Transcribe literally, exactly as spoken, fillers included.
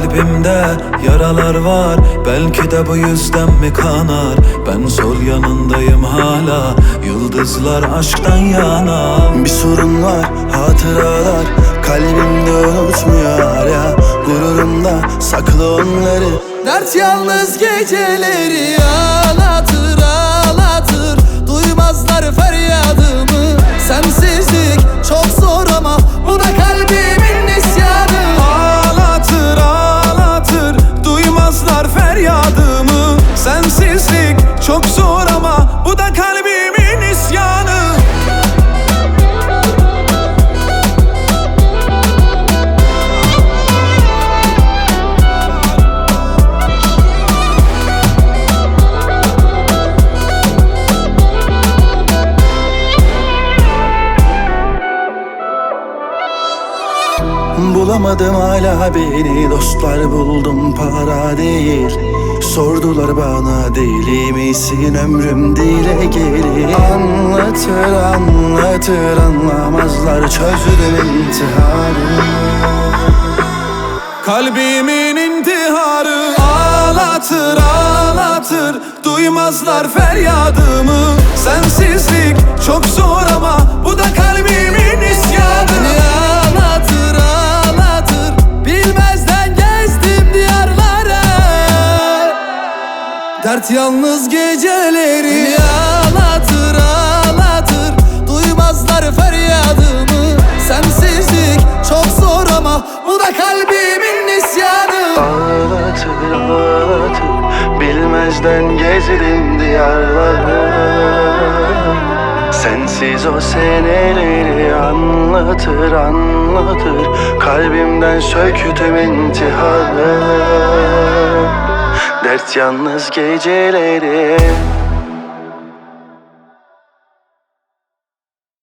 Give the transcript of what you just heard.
Kalbimde yaralar var, belki de bu yüzden mi kanar? Ben sol yanındayım hala, yıldızlar aşktan yana. Bir sorun var, hatıralar kalbimde unutmuyor hala. Gururumda saklı onları. Dert yalnız geceleri ağlatır ağlatır. Duymazlar feryadımı. Sensizlik çok zor ama bu da kalbimin isyanı. Ağlatır ağlatır, duymazlar feryadımı. Sensizlik çok zor ama bu da kalbimin isyanı. Bulamadım hala beni, dostlar buldum para değil. Sordular bana deli misin, ömrüm dile gelir. Anlatır anlatır anlamazlar, çözdüm intiharı. Kalbimin intiharı ağlatır ağlatır, duymazlar feryadımı. Sensizlik çok zor ama bu da kalbimin isyanı. Beni ağlatır ağlatır. Bilmezden gezdim diyarlara. Dert yalnız geceleri beni ağlatır ağlatır. Duymazlar feryadımı. Sensizlik çok zor ama bu da kalbimin isyanı. Ağlatır ağlatır, bilmezden gezdim diyarları. Sensiz o seneleri anlatır anlatır. Kalbimden söktüm intiharı. Dert yalnız geceleri.